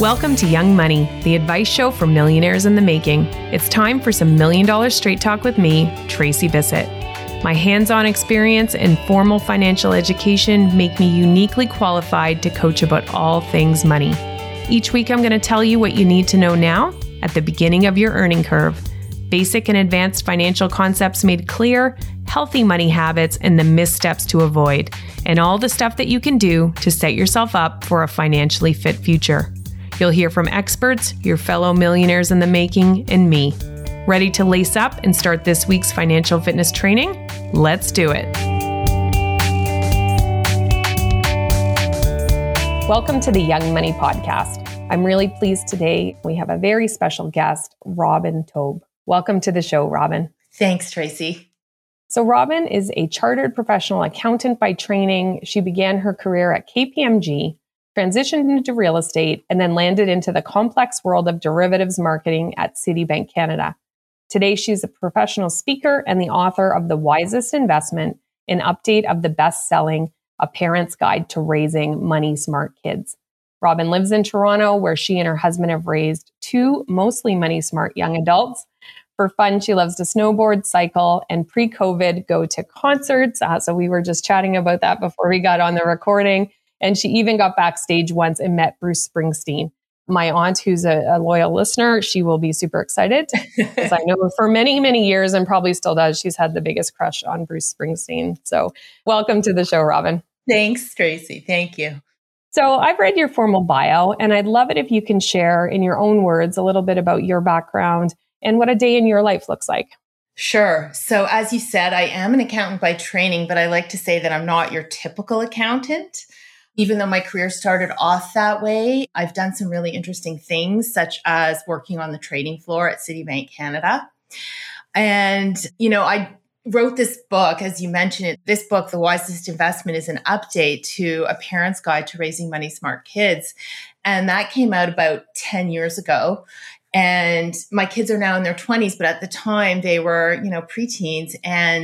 Welcome to Young Money, the advice show for millionaires in the making. It's time for some $1 Million Straight Talk with me, Tracy Bissett. My hands-on experience and formal financial education make me uniquely qualified to coach about all things money. Each week, I'm going to tell you what you need to know now at the beginning of your earning curve. Basic and advanced financial concepts made clear, healthy money habits, and the missteps to avoid, and all the stuff that you can do to set yourself up for a financially fit future. You'll hear from experts, your fellow millionaires in the making, and me. Ready to lace up and start this week's financial fitness training? Let's do it. Welcome to the Young Money Podcast. I'm really pleased today. We have a very special guest, Robin Taube. Welcome to the show, Robin. Thanks, Tracy. So Robin is a chartered professional accountant by training. She began her career at KPMG, transitioned into real estate, and then landed into the complex world of derivatives marketing at Citibank Canada. Today, she's a professional speaker and the author of The Wisest Investment, an update of the best-selling A Parent's Guide to Raising Money Smart Kids. Robin lives in Toronto, where she and her husband have raised two mostly money-smart young adults. For fun, she loves to snowboard, cycle, and pre-COVID go to concerts. So we were just chatting about that before we got on the recording. And she even got backstage once and met Bruce Springsteen. My aunt, who's a loyal listener, she will be super excited because I know for many, many years, and probably still does, she's had the biggest crush on Bruce Springsteen. So welcome to the show, Robin. Thanks, Tracy. Thank you. So I've read your formal bio, and I'd love it if you can share in your own words a little bit about your background and what a day in your life looks like. Sure. So as you said, I am an accountant by training, but I like to say that I'm not your typical accountant. Even though my career started off that way, I've done some really interesting things, such as working on the trading floor at Citibank Canada. And, I wrote this book, as you mentioned it. This book, The Wisest Investment, is an update to A Parent's Guide to Raising Money Smart Kids. And that came out about 10 years ago. And my kids are now in their 20s, but at the time they were, preteens. And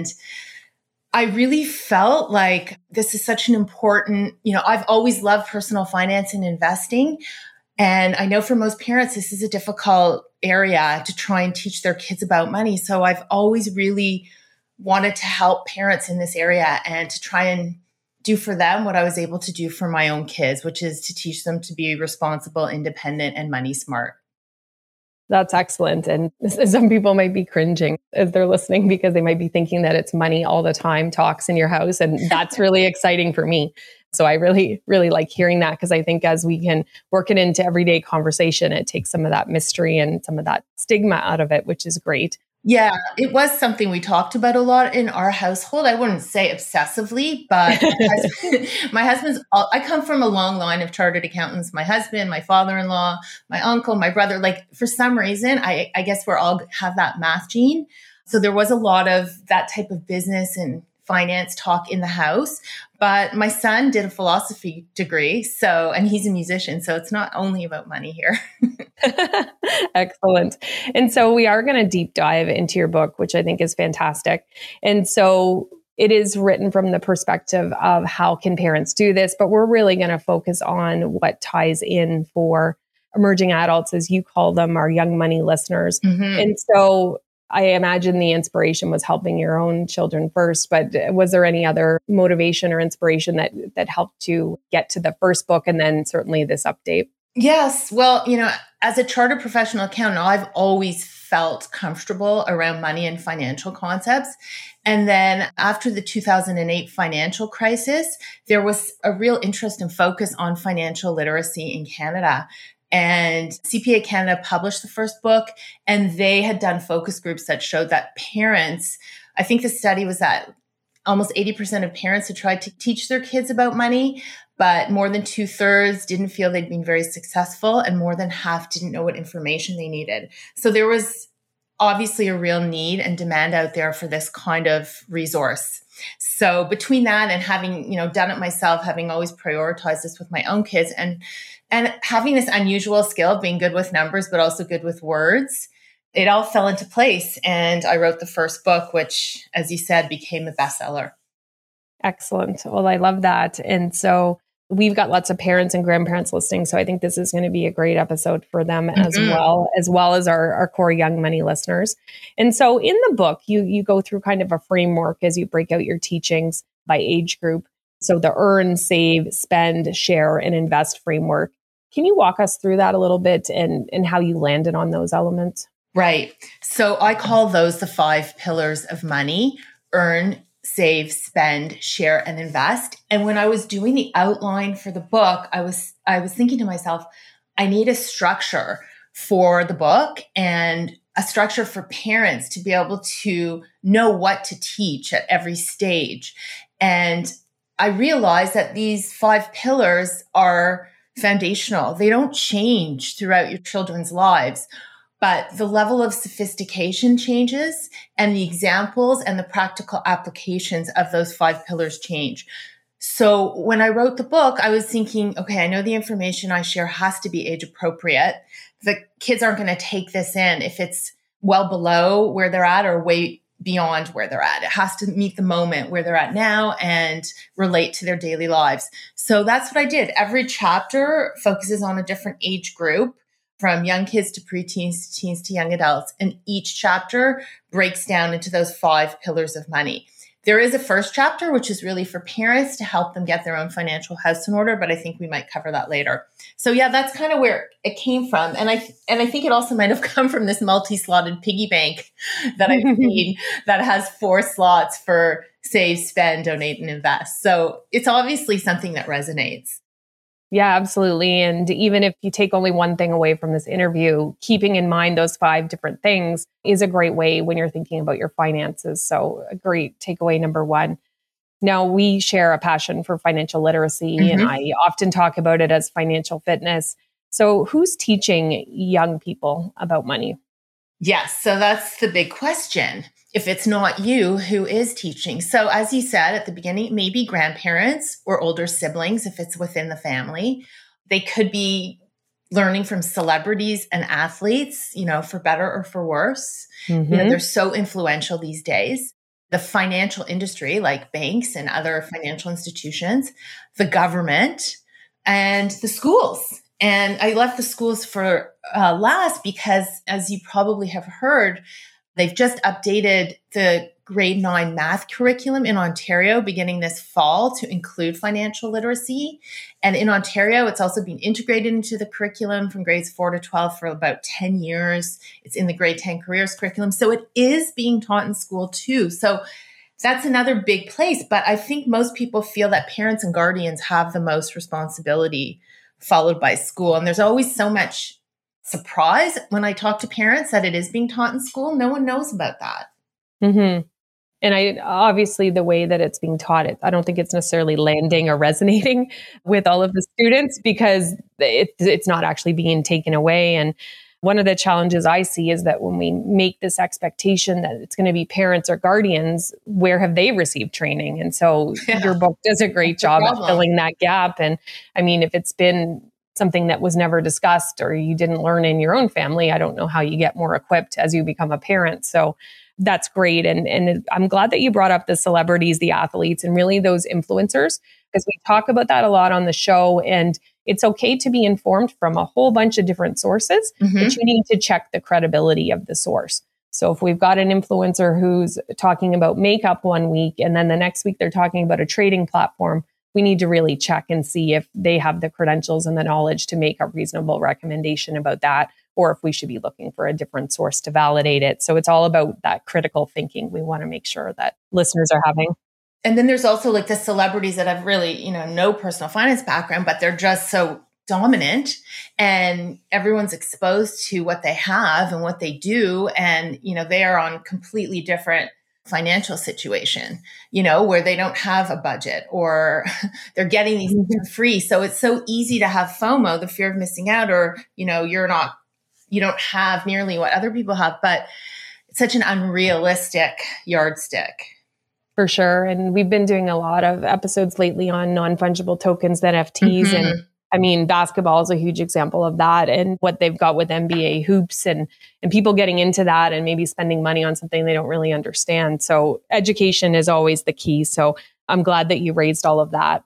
I really felt like this is such an important, I've always loved personal finance and investing. And I know for most parents, this is a difficult area to try and teach their kids about money. So I've always really wanted to help parents in this area and to try and do for them what I was able to do for my own kids, which is to teach them to be responsible, independent, and money smart. That's excellent. And some people might be cringing as they're listening because they might be thinking that it's money all the time talks in your house. And that's really exciting for me. So I really, really like hearing that because I think as we can work it into everyday conversation, it takes some of that mystery and some of that stigma out of it, which is great. Yeah, it was something we talked about a lot in our household. I wouldn't say obsessively, but my husband's, I come from a long line of chartered accountants. My husband, my father-in-law, my uncle, my brother, for some reason, I guess we're all have that math gene. So there was a lot of that type of business and finance talk in the house. But my son did a philosophy degree, and he's a musician. So it's not only about money here. Excellent. And so we are going to deep dive into your book, which I think is fantastic. And so it is written from the perspective of how can parents do this, but we're really going to focus on what ties in for emerging adults, as you call them, our young money listeners. Mm-hmm. And so I imagine the inspiration was helping your own children first, but was there any other motivation or inspiration that helped you get to the first book and then certainly this update? Yes. Well, as a chartered professional accountant, I've always felt comfortable around money and financial concepts. And then after the 2008 financial crisis, there was a real interest and focus on financial literacy in Canada. And CPA Canada published the first book, and they had done focus groups that showed that parents, I think the study was that almost 80% of parents had tried to teach their kids about money, but more than 2/3 didn't feel they'd been very successful, and more than half didn't know what information they needed. So there was obviously a real need and demand out there for this kind of resource. So between that and having, done it myself, having always prioritized this with my own kids and having this unusual skill of being good with numbers, but also good with words, it all fell into place. And I wrote the first book, which, as you said, became a bestseller. Excellent. Well, I love that. And so We've got lots of parents and grandparents listening, so I think this is going to be a great episode for them as well as our core Young Money listeners. And so in the book, you go through kind of a framework as you break out your teachings by age group. So the earn, save, spend, share, and invest framework. Can you walk us through that a little bit and how you landed on those elements? Right. So I call those the 5 pillars of money: earn, save, spend, share, and invest. And when I was doing the outline for the book, I was thinking to myself, I need a structure for the book and a structure for parents to be able to know what to teach at every stage. And I realized that these 5 pillars are foundational. They don't change throughout your children's lives, but the level of sophistication changes and the examples and the practical applications of those 5 pillars change. So when I wrote the book, I was thinking, okay, I know the information I share has to be age appropriate. The kids aren't going to take this in if it's well below where they're at or way beyond where they're at. It has to meet the moment where they're at now and relate to their daily lives. So that's what I did. Every chapter focuses on a different age group, from young kids to preteens to teens to young adults. And each chapter breaks down into those 5 pillars of money. There is a first chapter, which is really for parents to help them get their own financial house in order, but I think we might cover that later. So yeah, that's kind of where it came from. And I think it also might have come from this multi-slotted piggy bank that I've seen that has 4 slots for save, spend, donate, and invest. So it's obviously something that resonates. Yeah, absolutely. And even if you take only one thing away from this interview, keeping in mind those 5 different things is a great way when you're thinking about your finances. So a great takeaway number 1. Now, we share a passion for financial literacy, and I often talk about it as financial fitness. So who's teaching young people about money? Yes, so that's the big question. If it's not you, who is teaching? So as you said at the beginning, maybe grandparents or older siblings, if it's within the family. They could be learning from celebrities and athletes, for better or for worse. They're so influential these days. The financial industry, like banks and other financial institutions, the government, and the schools. And I left the schools for last because, as you probably have heard, they've just updated the grade 9 math curriculum in Ontario beginning this fall to include financial literacy. And in Ontario, it's also been integrated into the curriculum from grades 4 to 12 for about 10 years. It's in the grade 10 careers curriculum. So it is being taught in school too. So that's another big place. But I think most people feel that parents and guardians have the most responsibility, followed by school. And there's always so much surprise when I talk to parents that it is being taught in school. No one knows about that. And obviously the way that it's being taught, I don't think it's necessarily landing or resonating with all of the students because it's not actually being taken away. And one of the challenges I see is that when we make this expectation that it's going to be parents or guardians, where have they received training? And so your book does a great job at filling that gap. And I mean, if it's been something that was never discussed or you didn't learn in your own family, I don't know how you get more equipped as you become a parent. So that's great. And I'm glad that you brought up the celebrities, the athletes, and really those influencers, because we talk about that a lot on the show. And it's okay to be informed from a whole bunch of different sources, but you need to check the credibility of the source. So if we've got an influencer who's talking about makeup one week, and then the next week they're talking about a trading platform, we need to really check and see if they have the credentials and the knowledge to make a reasonable recommendation about that, or if we should be looking for a different source to validate it. So it's all about that critical thinking we want to make sure that listeners are having. And then there's also like the celebrities that have really, no personal finance background, but they're just so dominant and everyone's exposed to what they have and what they do. And, they are on completely different financial situation, where they don't have a budget or they're getting these things for free. So it's so easy to have FOMO, the fear of missing out, or, you don't have nearly what other people have, but it's such an unrealistic yardstick. For sure. And we've been doing a lot of episodes lately on non-fungible tokens, NFTs, and I mean, basketball is a huge example of that and what they've got with NBA hoops and people getting into that and maybe spending money on something they don't really understand. So education is always the key. So I'm glad that you raised all of that.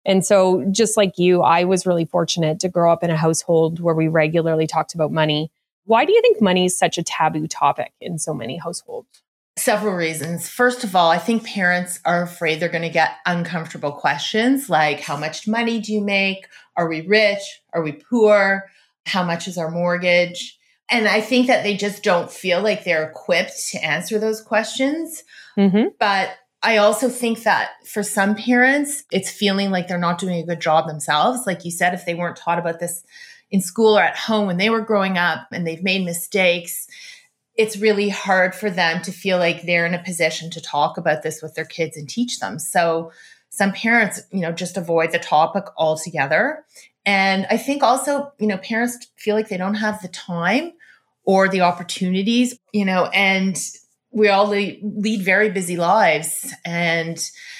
And so just like you, I was really fortunate to grow up in a household where we regularly talked about money. Why do you think money is such a taboo topic in so many households? Several reasons. First of all, I think parents are afraid they're going to get uncomfortable questions like, how much money do you make? Are we rich? Are we poor? How much is our mortgage? And I think that they just don't feel like they're equipped to answer those questions. Mm-hmm. But I also think that for some parents, it's feeling like they're not doing a good job themselves. Like you said, if they weren't taught about this in school or at home when they were growing up and they've made mistakes, it's really hard for them to feel like they're in a position to talk about this with their kids and teach them. So some parents, just avoid the topic altogether. And I think also, parents feel like they don't have the time or the opportunities, and we all lead very busy lives, and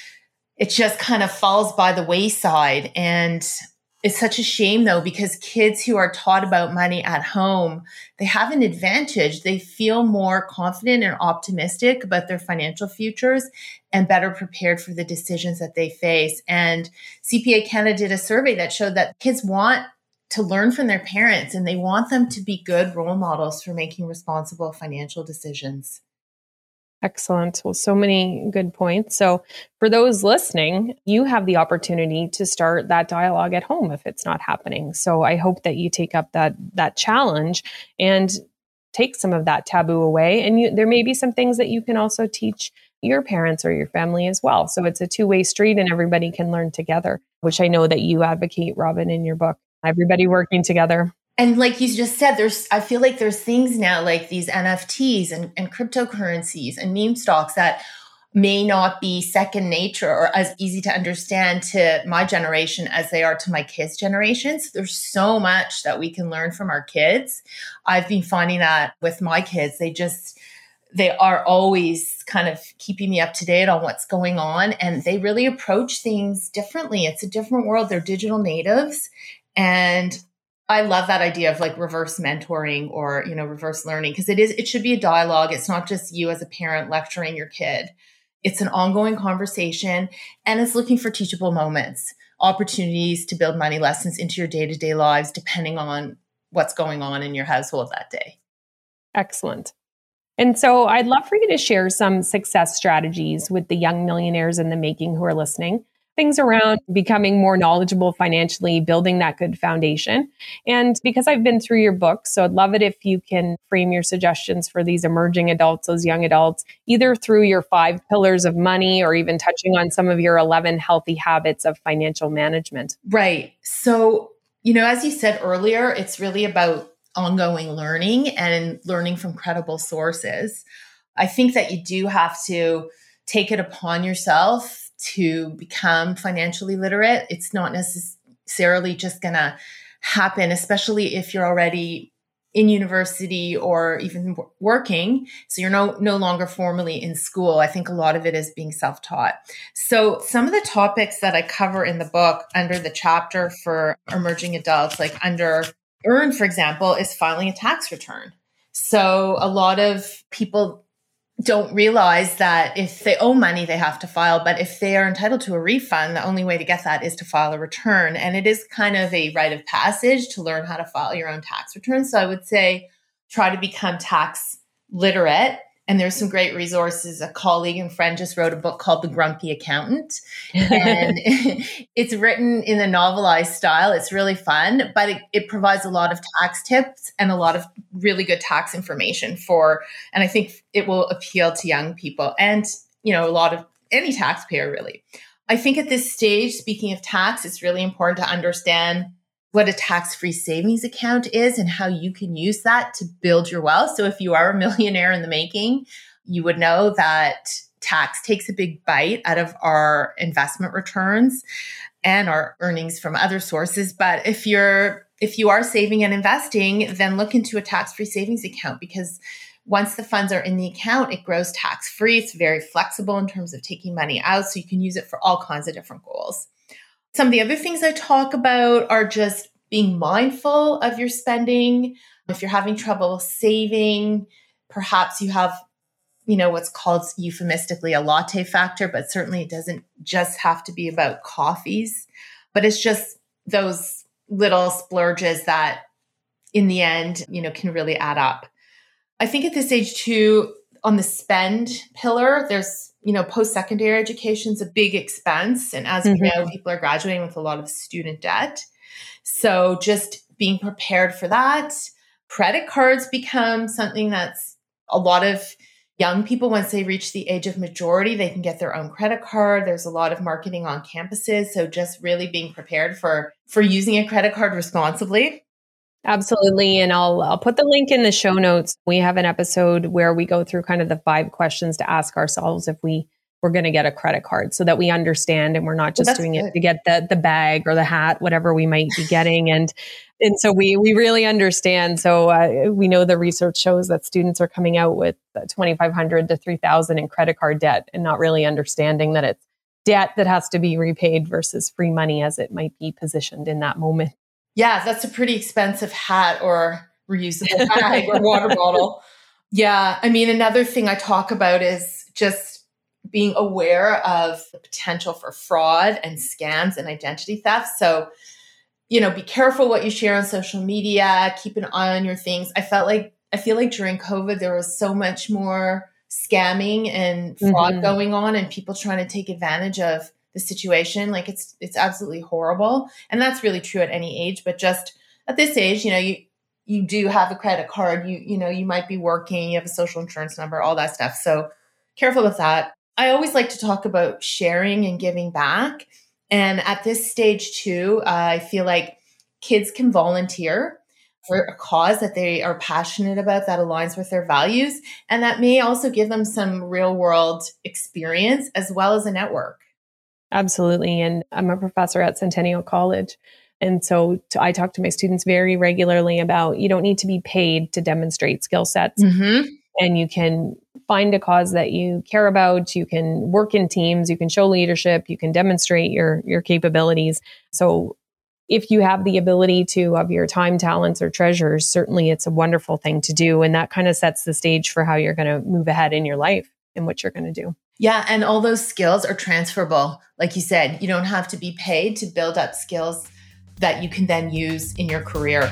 it just kind of falls by the wayside. And it's such a shame though, because kids who are taught about money at home, they have an advantage. They feel more confident and optimistic about their financial futures and better prepared for the decisions that they face. And CPA Canada did a survey that showed that kids want to learn from their parents and they want them to be good role models for making responsible financial decisions. Excellent. Well, so many good points. So for those listening, you have the opportunity to start that dialogue at home if it's not happening. So I hope that you take up that challenge and take some of that taboo away. And there may be some things that you can also teach your parents or your family as well. So it's a two-way street and everybody can learn together, which I know that you advocate, Robin, in your book. Everybody working together. And like you just said, I feel like there's things now like these NFTs and cryptocurrencies and meme stocks that may not be second nature or as easy to understand to my generation as they are to my kids' generations. There's so much that we can learn from our kids. I've been finding that with my kids. They are always kind of keeping me up to date on what's going on. And they really approach things differently. It's a different world. They're digital natives. And I love that idea of like reverse mentoring or, reverse learning, because it should be a dialogue. It's not just you as a parent lecturing your kid. It's an ongoing conversation, and it's looking for teachable moments, opportunities to build money lessons into your day-to-day lives, depending on what's going on in your household that day. Excellent. And so I'd love for you to share some success strategies with the young millionaires in the making who are listening. Things around becoming more knowledgeable financially, building that good foundation. And because I've been through your book, so I'd love it if you can frame your suggestions for these emerging adults, those young adults, either through your 5 pillars of money or even touching on some of your 11 healthy habits of financial management. Right. So, as you said earlier, it's really about ongoing learning and learning from credible sources. I think that you do have to take it upon yourself to become financially literate. It's not necessarily just going to happen, especially if you're already in university or even working. So you're no longer formally in school. I think a lot of it is being self-taught. So some of the topics that I cover in the book under the chapter for emerging adults, like under Earn, for example, is filing a tax return. So a lot of people don't realize that if they owe money, they have to file. But if they are entitled to a refund, the only way to get that is to file a return. And it is kind of a rite of passage to learn how to file your own tax return. So I would say try to become tax literate. And there's some great resources. A colleague and friend just wrote a book called The Grumpy Accountant. And it's written in a novelized style. It's really fun, but it provides a lot of tax tips and a lot of really good tax information and I think it will appeal to young people and, a lot of any taxpayer really. I think at this stage, speaking of tax, it's really important to understand what a tax-free savings account is and how you can use that to build your wealth. So if you are a millionaire in the making, you would know that tax takes a big bite out of our investment returns and our earnings from other sources. But if you are saving and investing, then look into a tax-free savings account, because once the funds are in the account, it grows tax-free. It's very flexible in terms of taking money out, so you can use it for all kinds of different goals. Some of the other things I talk about are just being mindful of your spending. If you're having trouble saving, perhaps you have, what's called euphemistically a latte factor, but certainly it doesn't just have to be about coffees. But it's just those little splurges that in the end, can really add up. I think at this age too, on the spend pillar, there's, post-secondary education is a big expense. And as we know, people are graduating with a lot of student debt. So just being prepared for that. Credit cards become something that's a lot of young people, once they reach the age of majority, they can get their own credit card. There's a lot of marketing on campuses. So just really being prepared for using a credit card responsibly. Absolutely. And I'll put the link in the show notes. We have an episode where we go through kind of the 5 questions to ask ourselves if we're going to get a credit card, so that we understand and we're not just doing it to get the bag or the hat, whatever we might be getting. And so we really understand. So we know the research shows that students are coming out with $2,500 to $3,000 in credit card debt and not really understanding that it's debt that has to be repaid versus free money as it might be positioned in that moment. Yeah, that's a pretty expensive hat or reusable bag or water bottle. Yeah. I mean, another thing I talk about is just being aware of the potential for fraud and scams and identity theft. So, be careful what you share on social media, keep an eye on your things. I feel like during COVID, there was so much more scamming and fraud going on and people trying to take advantage of the situation. Like it's absolutely horrible. And that's really true at any age, but just at this age, you do have a credit card, you might be working, you have a social insurance number, all that stuff. So careful with that. I always like to talk about sharing and giving back. And at this stage too, I feel like kids can volunteer for a cause that they are passionate about, that aligns with their values. And that may also give them some real world experience as well as a network. Absolutely. And I'm a professor at Centennial College. And so I talk to my students very regularly about you don't need to be paid to demonstrate skill sets. And you can find a cause that you care about. You can work in teams. You can show leadership. You can demonstrate your capabilities. So if you have the ability to, of your time, talents, or treasures, certainly it's a wonderful thing to do. And that kind of sets the stage for how you're going to move ahead in your life and what you're going to do. Yeah. And all those skills are transferable. Like you said, you don't have to be paid to build up skills that you can then use in your career.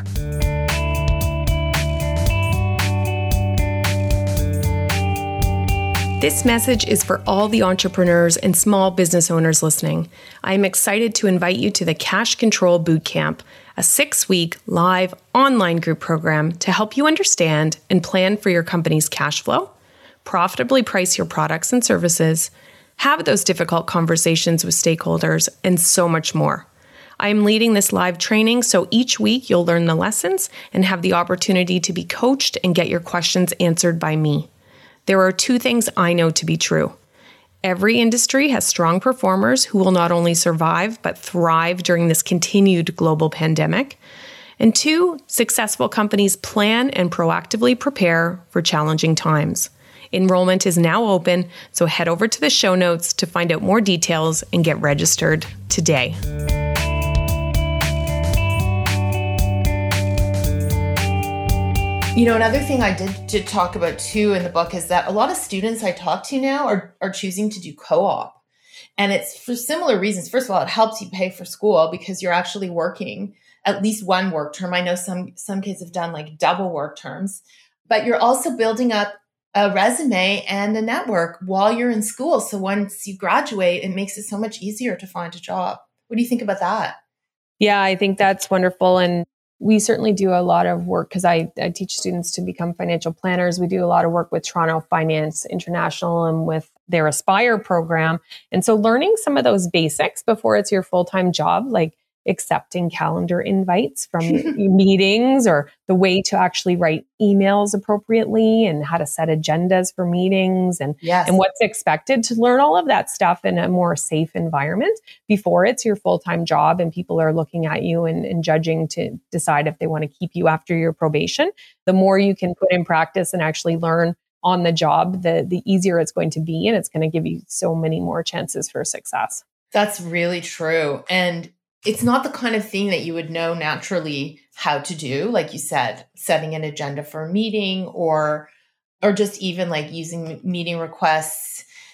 This message is for all the entrepreneurs and small business owners listening. I am excited to invite you to the Cash Control Bootcamp, a 6-week live online group program to help you understand and plan for your company's cash flow, profitably price your products and services, have those difficult conversations with stakeholders, and so much more. I am leading this live training, so each week you'll learn the lessons and have the opportunity to be coached and get your questions answered by me. There are 2 things I know to be true. Every industry has strong performers who will not only survive, but thrive during this continued global pandemic. And 2, successful companies plan and proactively prepare for challenging times. Enrollment is now open, so head over to the show notes to find out more details and get registered today. Another thing I did talk about too in the book is that a lot of students I talk to now are choosing to do co-op. And it's for similar reasons. First of all, it helps you pay for school because you're actually working at least one work term. I know some kids have done like double work terms, but you're also building up a resume and a network while you're in school. So once you graduate, it makes it so much easier to find a job. What do you think about that? Yeah, I think that's wonderful. And we certainly do a lot of work because I teach students to become financial planners. We do a lot of work with Toronto Finance International and with their Aspire program. And so learning some of those basics before it's your full-time job, like accepting calendar invites from meetings or the way to actually write emails appropriately and how to set agendas for meetings and what's expected, to learn all of that stuff in a more safe environment before it's your full-time job and people are looking at you and judging to decide if they want to keep you after your probation. The more you can put in practice and actually learn on the job, the easier it's going to be, and it's going to give you so many more chances for success. That's really true. And it's not the kind of thing that you would know naturally how to do. Like you said, setting an agenda for a meeting or just even like using meeting requests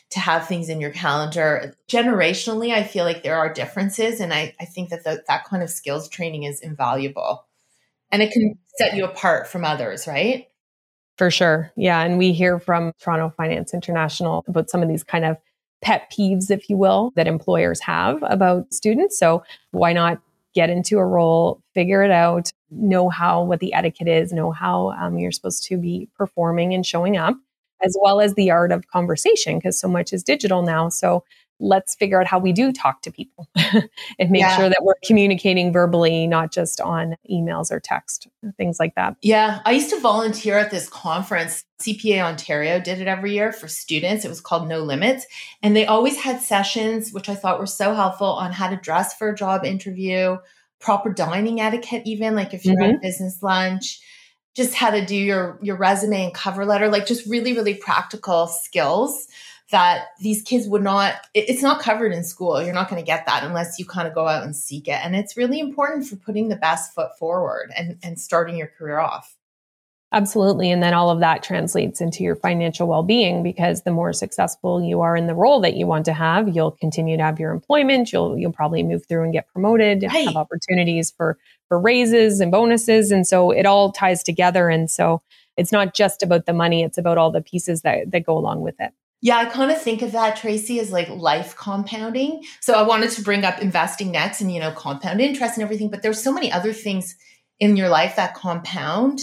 to have things in your calendar. Generationally, I feel like there are differences. And I think that that kind of skills training is invaluable. And it can set you apart from others, right? For sure. Yeah. And we hear from Toronto Finance International about some of these kind of pet peeves, if you will, that employers have about students. So why not get into a role, figure it out, know what the etiquette is, know how you're supposed to be performing and showing up, as well as the art of conversation, because so much is digital now. So let's figure out how we do talk to people and make sure that we're communicating verbally, not just on emails or text, things like that. Yeah. I used to volunteer at this conference. CPA Ontario did it every year for students. It was called No Limits. And they always had sessions, which I thought were so helpful, on how to dress for a job interview, proper dining etiquette, even like if you're at business lunch, just how to do your resume and cover letter, like just really, really practical skills that these kids would not, it's not covered in school. You're not going to get that unless you kind of go out and seek it. And it's really important for putting the best foot forward and starting your career off. Absolutely. And then all of that translates into your financial well-being, because the more successful you are in the role that you want to have, you'll continue to have your employment. You'll probably move through and get promoted, have opportunities for raises and bonuses. And so it all ties together. And so it's not just about the money, it's about all the pieces that go along with it. Yeah, I kind of think of that, Tracy, as like life compounding. So I wanted to bring up investing next and, compound interest and everything, but there's so many other things in your life that compound.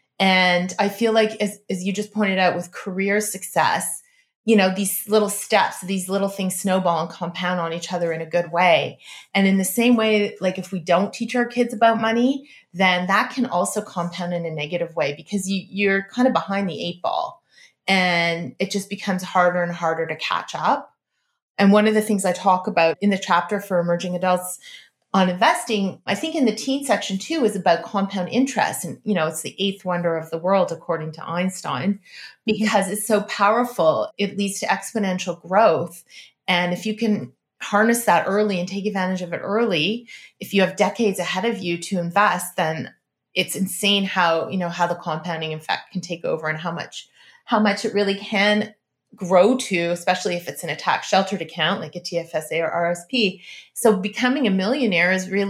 And I feel like, as you just pointed out, with career success, these little steps, these little things snowball and compound on each other in a good way. And in the same way, like if we don't teach our kids about money, then that can also compound in a negative way, because you're kind of behind the 8 ball. And it just becomes harder and harder to catch up. And one of the things I talk about in the chapter for emerging adults on investing, I think in the teen section too, is about compound interest. And, it's the 8th wonder of the world, according to Einstein, because it's so powerful. It leads to exponential growth. And if you can harness that early and take advantage of it early, if you have decades ahead of you to invest, then it's insane how the compounding effect can take over, and how much it really can grow to, especially if it's in a tax sheltered account like a TFSA or RSP. So becoming a millionaire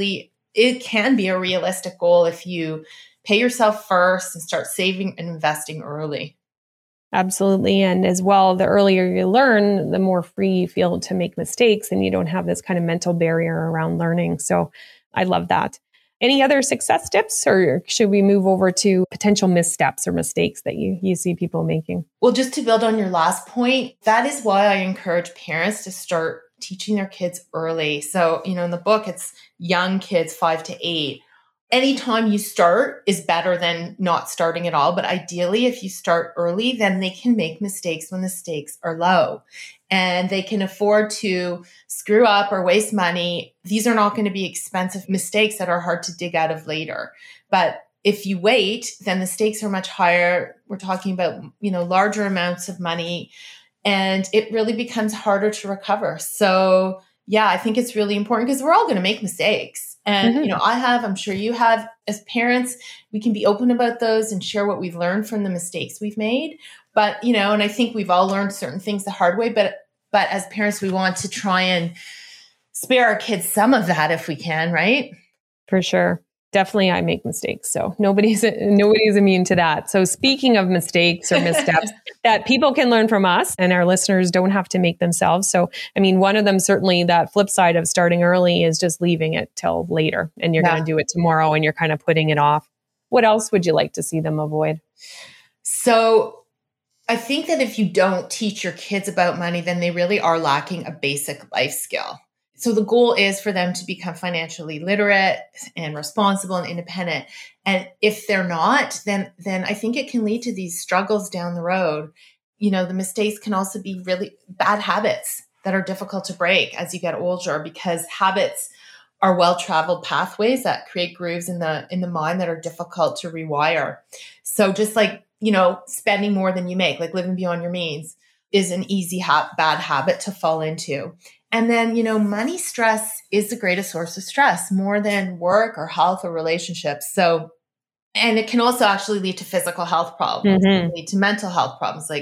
it can be a realistic goal if you pay yourself first and start saving and investing early. Absolutely. And as well, the earlier you learn, the more free you feel to make mistakes, and you don't have this kind of mental barrier around learning. So I love that. Any other success tips, or should we move over to potential missteps or mistakes that you see people making? Well, just to build on your last point, that is why I encourage parents to start teaching their kids early. So, in the book, it's young kids, 5 to 8. Anytime you start is better than not starting at all. But ideally, if you start early, then they can make mistakes when the stakes are low. And they can afford to screw up or waste money. These are not going to be expensive mistakes that are hard to dig out of later. But if you wait, then the stakes are much higher. We're talking about, larger amounts of money, and it really becomes harder to recover. So yeah, I think it's really important, because we're all going to make mistakes. And, I'm sure you have. As parents, we can be open about those and share what we've learned from the mistakes we've made. But, and I think we've all learned certain things the hard way. But as parents, we want to try and spare our kids some of that if we can, right? For sure. Definitely, I make mistakes. So nobody's immune to that. So speaking of mistakes or missteps that people can learn from us, and our listeners don't have to make themselves. So, one of them, certainly that flip side of starting early, is just leaving it till later, and you're going to do it tomorrow, and you're kind of putting it off. What else would you like to see them avoid? So I think that if you don't teach your kids about money, then they really are lacking a basic life skill. So the goal is for them to become financially literate and responsible and independent. And if they're not, then I think it can lead to these struggles down the road. The mistakes can also be really bad habits that are difficult to break as you get older, because habits are well-traveled pathways that create grooves in the mind that are difficult to rewire. So just like, spending more than you make, like living beyond your means, is an easy bad habit to fall into. And then, money stress is the greatest source of stress, more than work or health or relationships. And it can also actually lead to physical health problems, lead to mental health problems like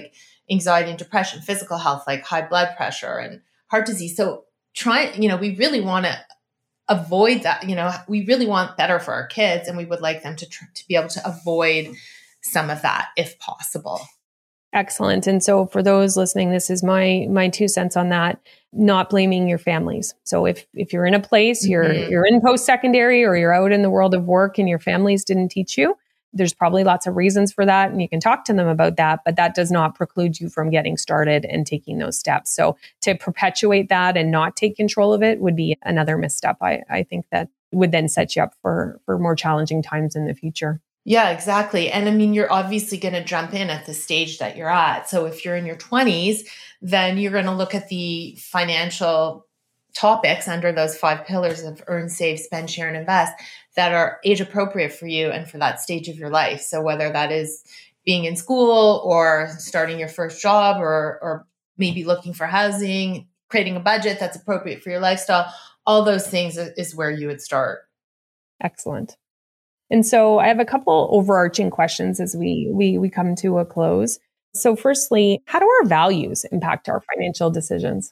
anxiety and depression, physical health, like high blood pressure and heart disease. So we really want to avoid that. We really want better for our kids, and we would like them to be able to avoid some of that if possible. Excellent. And so for those listening, this is my 2 cents on that, not blaming your families. So if you're in a place, you're in post-secondary or you're out in the world of work and your families didn't teach you, there's probably lots of reasons for that. And you can talk to them about that, but that does not preclude you from getting started and taking those steps. So to perpetuate that and not take control of it would be another misstep. I think that would then set you up for more challenging times in the future. Yeah, exactly. And I mean, you're obviously going to jump in at the stage that you're at. So if you're in your 20s, then you're going to look at the financial topics under those 5 pillars of earn, save, spend, share, and invest that are age appropriate for you and for that stage of your life. So whether that is being in school or starting your first job or maybe looking for housing, creating a budget that's appropriate for your lifestyle, all those things is where you would start. Excellent. And so I have a couple overarching questions as we come to a close. So firstly, how do our values impact our financial decisions?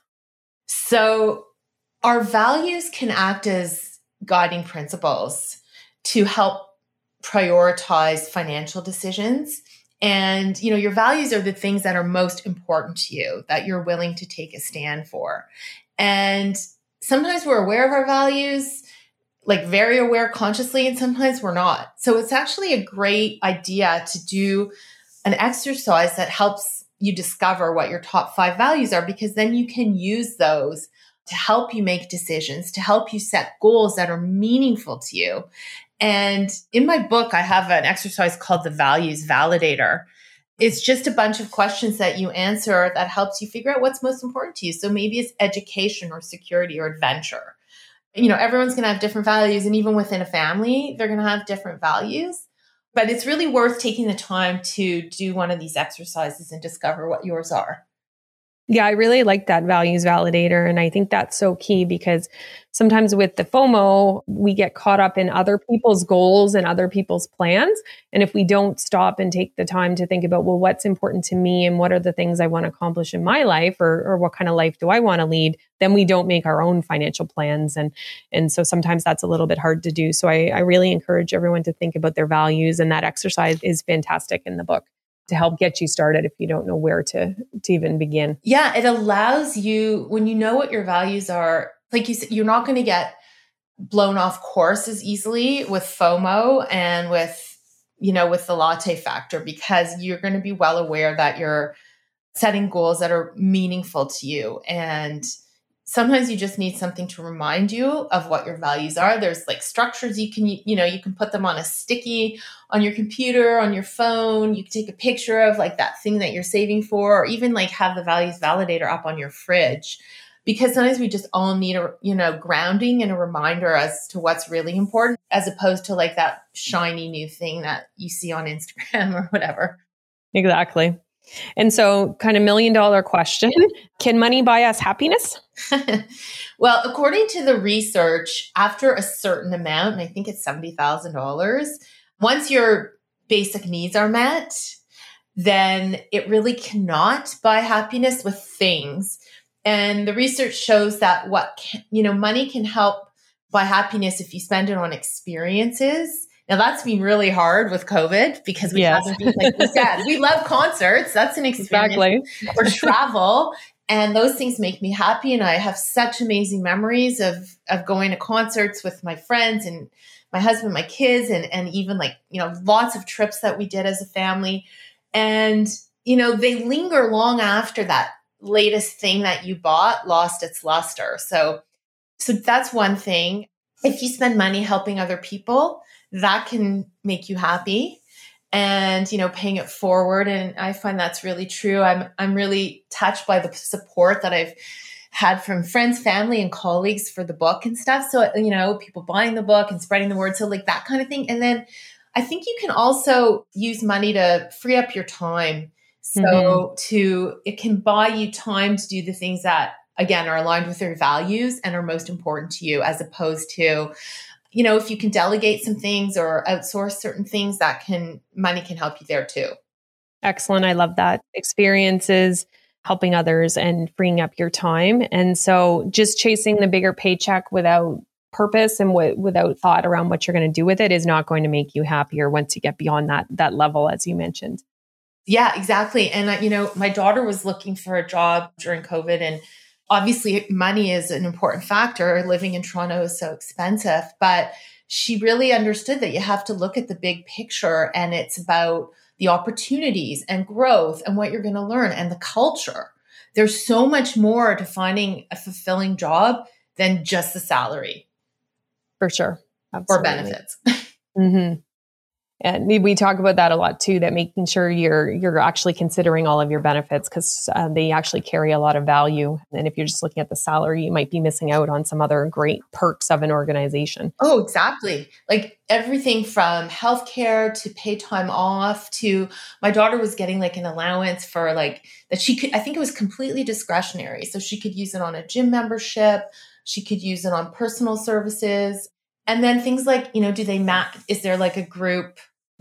So our values can act as guiding principles to help prioritize financial decisions. And, your values are the things that are most important to you, that you're willing to take a stand for. And sometimes we're aware of our values, like very aware consciously, and sometimes we're not. So it's actually a great idea to do an exercise that helps you discover what your top 5 values are, because then you can use those to help you make decisions, to help you set goals that are meaningful to you. And in my book, I have an exercise called the Values Validator. It's just a bunch of questions that you answer that helps you figure out what's most important to you. So maybe it's education or security or adventure. Everyone's going to have different values. And even within a family, they're going to have different values. But it's really worth taking the time to do one of these exercises and discover what yours are. Yeah, I really like that values validator. And I think that's so key because sometimes with the FOMO, we get caught up in other people's goals and other people's plans. And if we don't stop and take the time to think about, well, what's important to me and what are the things I want to accomplish in my life or what kind of life do I want to lead, then we don't make our own financial plans. And so sometimes that's a little bit hard to do. So I really encourage everyone to think about their values. And that exercise is fantastic in the book to help get you started if you don't know where to even begin. Yeah, it allows you, when you know what your values are, like you said, you're not going to get blown off course as easily with FOMO and with the latte factor, because you're going to be well aware that you're setting goals that are meaningful to you. And sometimes you just need something to remind you of what your values are. There's like structures you can put them on a sticky on your computer, on your phone. You can take a picture of like that thing that you're saving for, or even like have the values validator up on your fridge. Because sometimes we just all need a grounding and a reminder as to what's really important, as opposed to like that shiny new thing that you see on Instagram or whatever. Exactly. And so kind of $1 million question, can money buy us happiness? Well, according to the research, after a certain amount, and I think it's $70,000, once your basic needs are met, then it really cannot buy happiness with things. And the research shows that money can help buy happiness if you spend it on experiences. Now that's been really hard with COVID because we haven't been, like you said, we love concerts. That's an experience. Exactly. Or travel. And those things make me happy. And I have such amazing memories of going to concerts with my friends and my husband, my kids, and even lots of trips that we did as a family. And, they linger long after that latest thing that you bought lost its luster. So that's one thing. If you spend money helping other people, that can make you happy and, paying it forward. And I find that's really true. I'm really touched by the support that I've had from friends, family, and colleagues for the book and stuff. So, people buying the book and spreading the word. So like that kind of thing. And then I think you can also use money to free up your time. So it can buy you time to do the things that, again, are aligned with your values and are most important to you, as opposed to, if you can delegate some things or outsource certain things, money can help you there too. Excellent. I love that. Experiences, helping others and freeing up your time. And so just chasing the bigger paycheck without purpose and without thought around what you're going to do with it is not going to make you happier once you get beyond that level, as you mentioned. Yeah, exactly. And, my daughter was looking for a job during COVID, and obviously money is an important factor. Living in Toronto is so expensive, but she really understood that you have to look at the big picture, and it's about the opportunities and growth and what you're going to learn and the culture. There's so much more to finding a fulfilling job than just the salary. For sure. Absolutely. Or benefits. Mm-hmm. And we talk about that a lot too, that making sure you're actually considering all of your benefits, because they actually carry a lot of value. And if you're just looking at the salary, you might be missing out on some other great perks of an organization. Oh, exactly. Like everything from healthcare to paid time off to my daughter was getting like an allowance for like that she could, I think it was completely discretionary. So she could use it on a gym membership. She could use it on personal services. And then things like, do they match? Is there like a group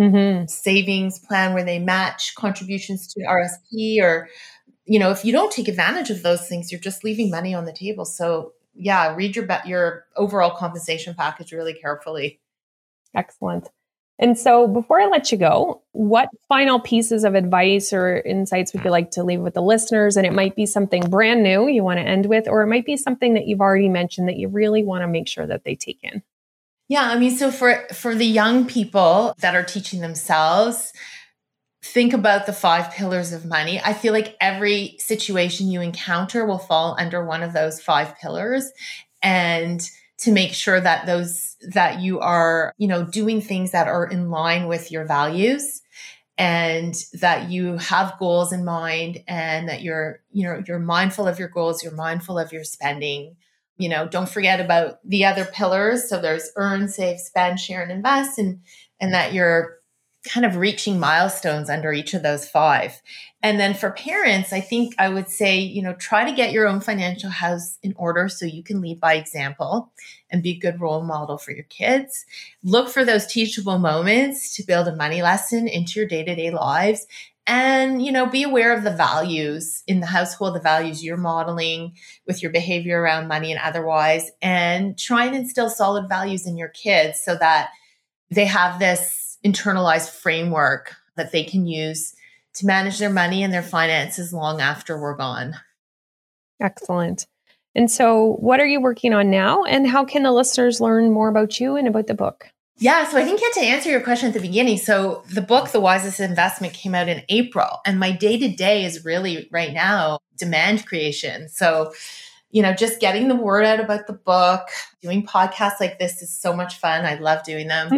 savings plan where they match contributions to RSP? Or, if you don't take advantage of those things, you're just leaving money on the table. So yeah, read your overall compensation package really carefully. Excellent. And so before I let you go, what final pieces of advice or insights would you like to leave with the listeners? And it might be something brand new you want to end with, or it might be something that you've already mentioned that you really want to make sure that they take in. Yeah, so for the young people that are teaching themselves, think about the 5 pillars of money. I feel like every situation you encounter will fall under one of those 5 pillars, and to make sure that that you are, doing things that are in line with your values, and that you have goals in mind, and that you're mindful of your goals, you're mindful of your spending. Don't forget about the other pillars. So there's earn, save, spend, share, and invest, and that you're kind of reaching milestones under each of those 5. And then for parents, I think I would say, try to get your own financial house in order so you can lead by example and be a good role model for your kids. Look for those teachable moments to build a money lesson into your day-to-day lives. And, be aware of the values in the household, the values you're modeling with your behavior around money and otherwise, and try and instill solid values in your kids so that they have this internalized framework that they can use to manage their money and their finances long after we're gone. Excellent. And so what are you working on now, and how can the listeners learn more about you and about the book? Yeah, so I didn't get to answer your question at the beginning. So the book, The Wisest Investment, came out in April, and my day-to-day is really right now demand creation. So, just getting the word out about the book, doing podcasts like this is so much fun. I love doing them.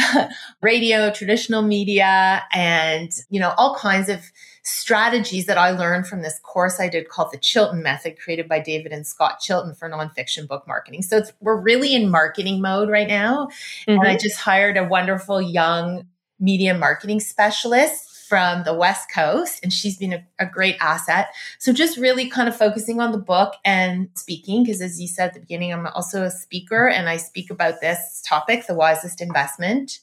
Radio, traditional media, and, all kinds of strategies that I learned from this course I did called the Chilton Method, created by David and Scott Chilton for nonfiction book marketing. So we're really in marketing mode right now. Mm-hmm. And I just hired a wonderful young media marketing specialist from the West Coast, and she's been a great asset. So just really kind of focusing on the book and speaking, because as you said at the beginning, I'm also a speaker and I speak about this topic, the wisest investment.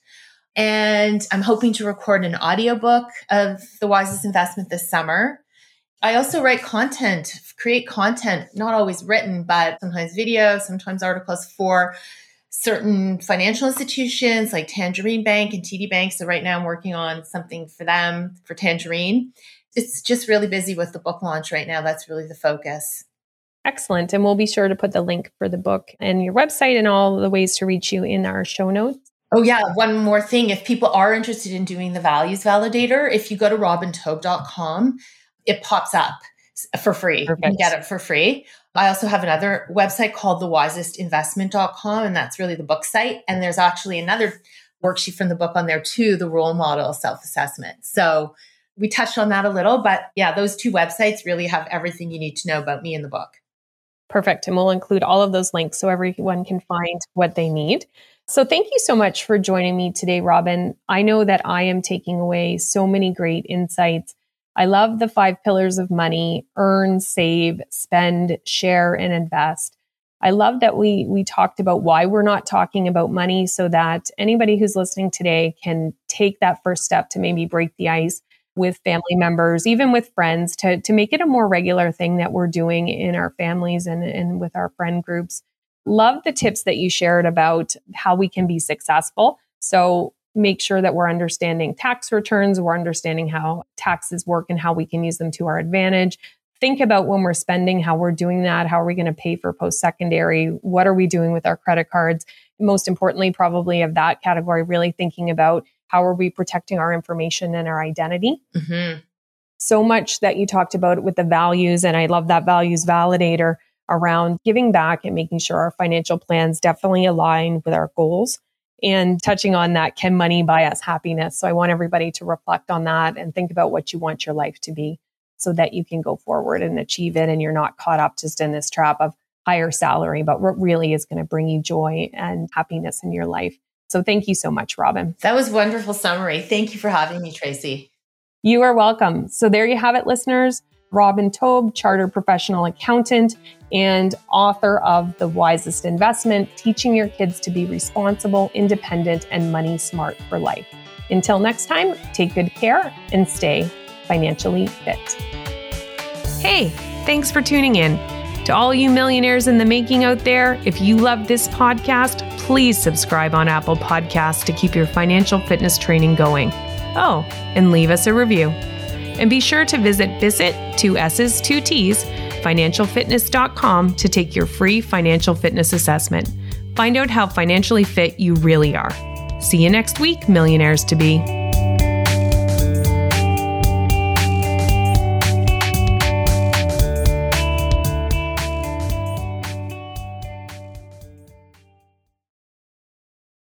And I'm hoping to record an audiobook of The Wisest Investment this summer. I also write content, create content, not always written, but sometimes video, sometimes articles for certain financial institutions like Tangerine Bank and TD Bank. So right now I'm working on something for them, for Tangerine. It's just really busy with the book launch right now. That's really the focus. Excellent. And we'll be sure to put the link for the book and your website and all the ways to reach you in our show notes. Oh, yeah. One more thing. If people are interested in doing the values validator, if you go to robintaube.com, it pops up for free. Perfect. You can get it for free. I also have another website called thewisestinvestment.com, and that's really the book site. And there's actually another worksheet from the book on there too, the role model self-assessment. So we touched on that a little, but yeah, those 2 websites really have everything you need to know about me in the book. Perfect. And we'll include all of those links so everyone can find what they need. So thank you so much for joining me today, Robin. I know that I am taking away so many great insights. I love the 5 pillars of money: earn, save, spend, share, and invest. I love that we talked about why we're not talking about money, so that anybody who's listening today can take that first step to maybe break the ice with family members, even with friends, to make it a more regular thing that we're doing in our families and with our friend groups. Love the tips that you shared about how we can be successful. So make sure that we're understanding tax returns, we're understanding how taxes work and how we can use them to our advantage. Think about when we're spending, how we're doing that. How are we going to pay for post-secondary? What are we doing with our credit cards? Most importantly, probably of that category, really thinking about how are we protecting our information and our identity. Mm-hmm. So much that you talked about with the values, and I love that values validator around giving back and making sure our financial plans definitely align with our goals. And touching on that, can money buy us happiness? So I want everybody to reflect on that and think about what you want your life to be so that you can go forward and achieve it. And you're not caught up just in this trap of higher salary, but what really is going to bring you joy and happiness in your life. So thank you so much, Robin. That was a wonderful summary. Thank you for having me, Tracy. You are welcome. So there you have it, listeners. Robin Taube, chartered professional accountant and author of The Wisest Investment, teaching your kids to be responsible, independent, and money smart for life. Until next time, take good care and stay financially fit. Hey, thanks for tuning in. To all you millionaires in the making out there, if you love this podcast, please subscribe on Apple Podcasts to keep your financial fitness training going. Oh, and leave us a review. And be sure to visit 2 S's, 2 T's, financialfitness.com to take your free financial fitness assessment. Find out how financially fit you really are. See you next week, millionaires to be.